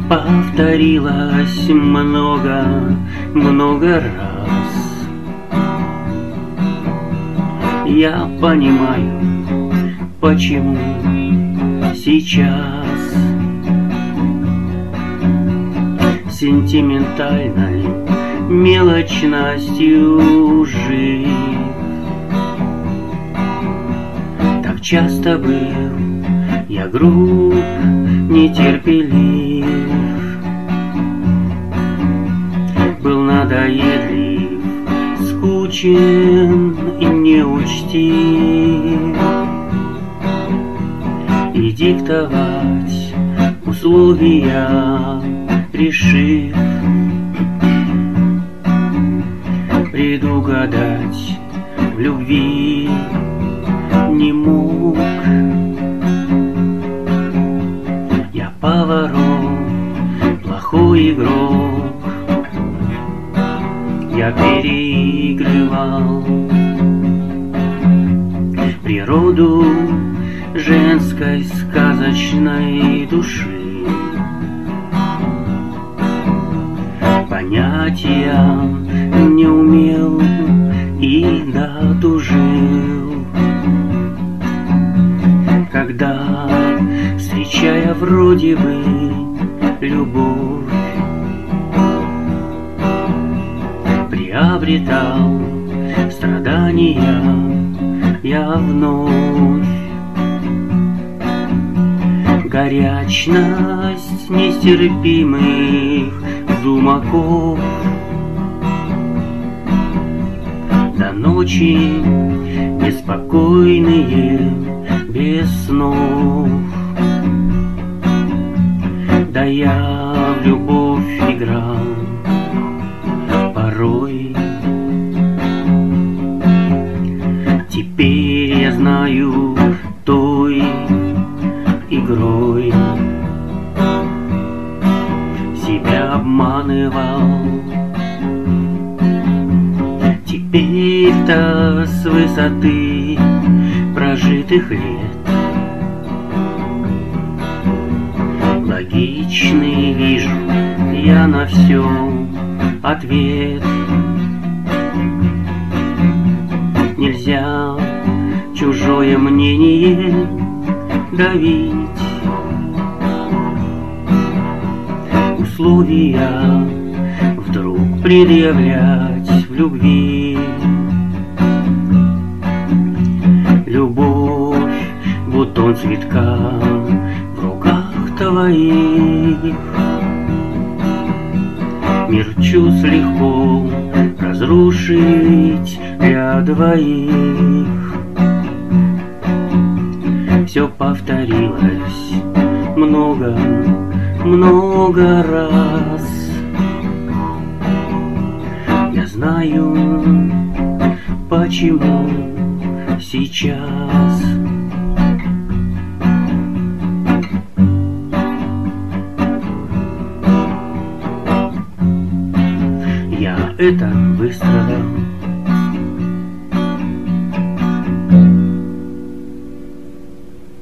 повторилось много раз. Я понимаю, почему сейчас сентиментальной мелочностью жив. Так часто был я груб, нетерпелив, был надоедлив, скучен и неучтив, и диктовать условия решив, предугадать в любви не мог. Я поворот, плохой игрок, я переигрывал природу женской сказочной души. Понятия не умел и дотужил, когда, встречая вроде бы любовь, приобретал страдания я вновь. Горячность нестерпимых думаков до ночи беспокойные без снов. Да я в любовь играл порой. Теперь я знаю той игрой себя обманывал. Теперь-то с высоты прожитых лет логичный вижу я на все ответ. Нельзя чужое мнение давить, условия вдруг предъявлять в любви. Любовь, бутон цветка в руках твоих. Мир чувств легко разрушить для двоих. Все повторилось много раз. Я знаю, почему сейчас. Я это выстрадал.